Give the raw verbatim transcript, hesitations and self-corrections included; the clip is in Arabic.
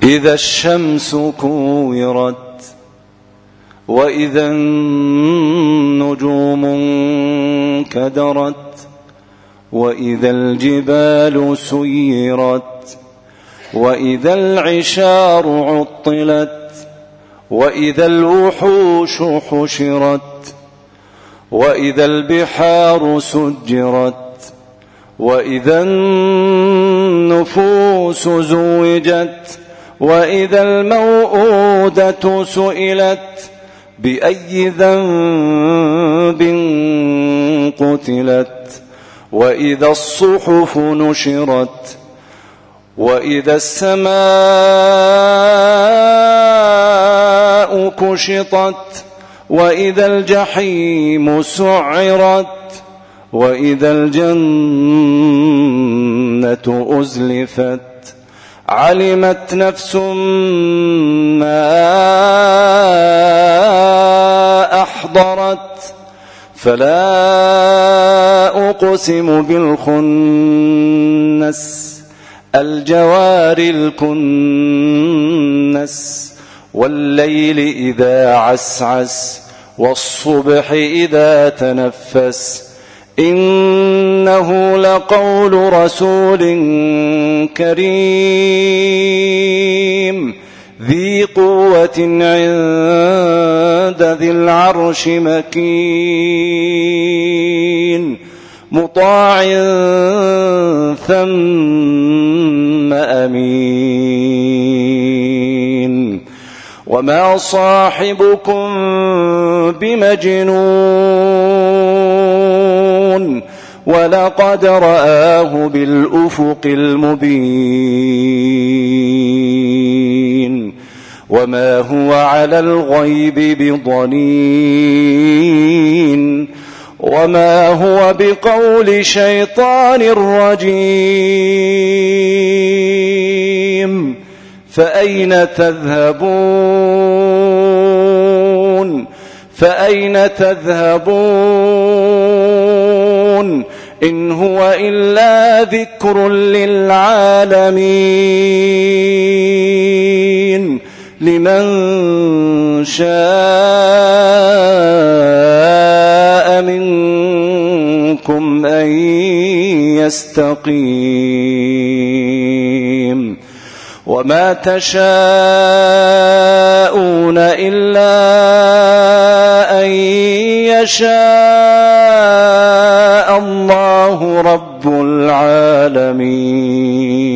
إذا الشمس كورت وإذا النجوم انكدرت وإذا الجبال سيرت وإذا العشار عطلت وإذا الوحوش حشرت وإذا البحار سجرت وإذا النفوس زوجت وإذا الموءودة سئلت بأي ذنب قتلت وإذا الصحف نشرت وإذا السماء كشطت وإذا الجحيم سعرت وإذا الجنة أزلفت علمت نفس ما أحضرت فلا أقسم بالخنس الجوار الكنس والليل إذا عسعس والصبح إذا تنفس إنه لقول رسول كريم ذي قوة عند ذي العرش مكين مطاع ثم أمين وما صاحبكم بمجنون ولقد رآه بالأفق المبين وما هو على الغيب بضنين وما هو بقول شيطان رجيم فأين تذهبون فأين تذهبون إن هو إلا ذكر للعالمين لمن شاء منكم أن يستقيم وما تشاءون إلا أن يشاء الله رب العالمين.